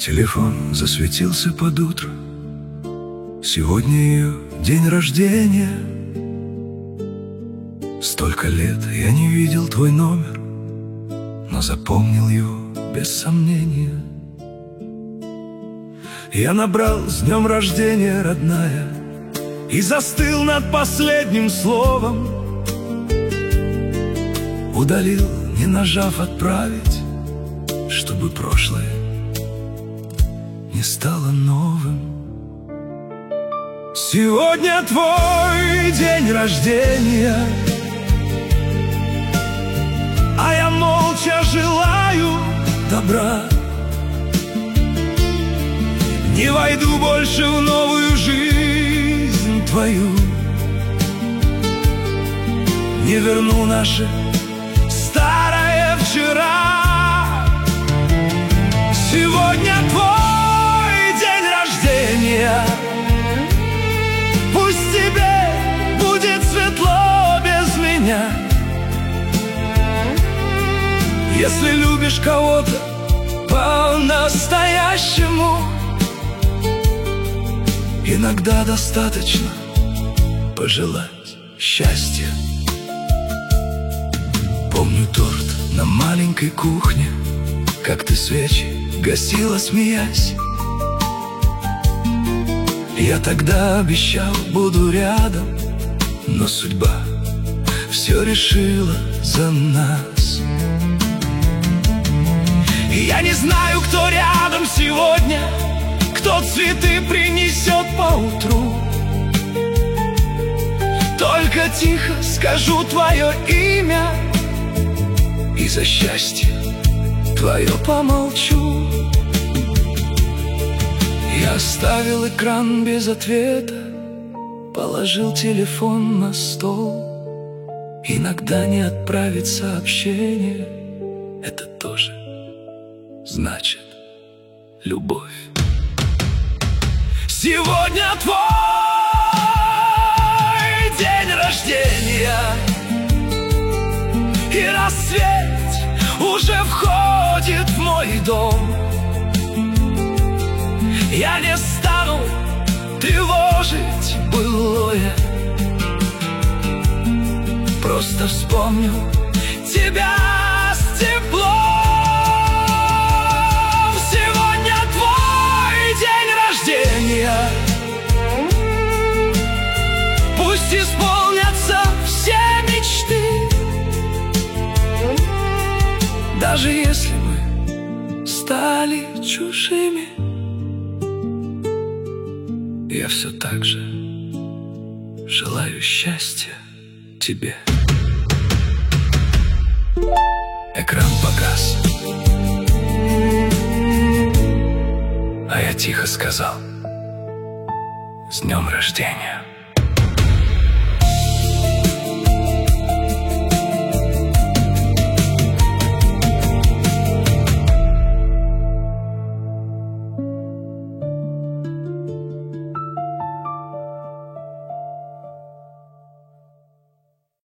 Телефон засветился под утро. Сегодня ее день рождения. Столько лет я не видел твой номер, но запомнил его без сомнения. Я набрал «С днем рождения, родная» и застыл над последним словом. Удалил, не нажав «Отправить», чтобы прошлое не стало новым. Сегодня твой день рождения, а я молча желаю добра. Не войду больше в новую жизнь твою, не верну наше старое вчера. Сегодня твой день рождения, пусть тебе будет светло без меня. Если любишь кого-то по-настоящему, иногда достаточно пожелать счастья. Помню торт на маленькой кухне, как ты свечи гасила, смеясь. Я тогда обещал, буду рядом, но судьба все решила за нас. И я не знаю, кто рядом сегодня, кто цветы принесет поутру. Только тихо скажу твое имя, и за счастье твое помолчу. Я оставил экран без ответа, положил телефон на стол. Иногда не отправить сообщение — это тоже значит любовь. Сегодня твой день рождения, и рассвет уже входит в мой дом. Я не стану тревожить былое, просто вспомню тебя с теплом. Сегодня твой день рождения, пусть исполнятся все мечты. Даже если мы стали чужими, я все так же желаю счастья тебе. Экран погас, а я тихо сказал: с днем рождения.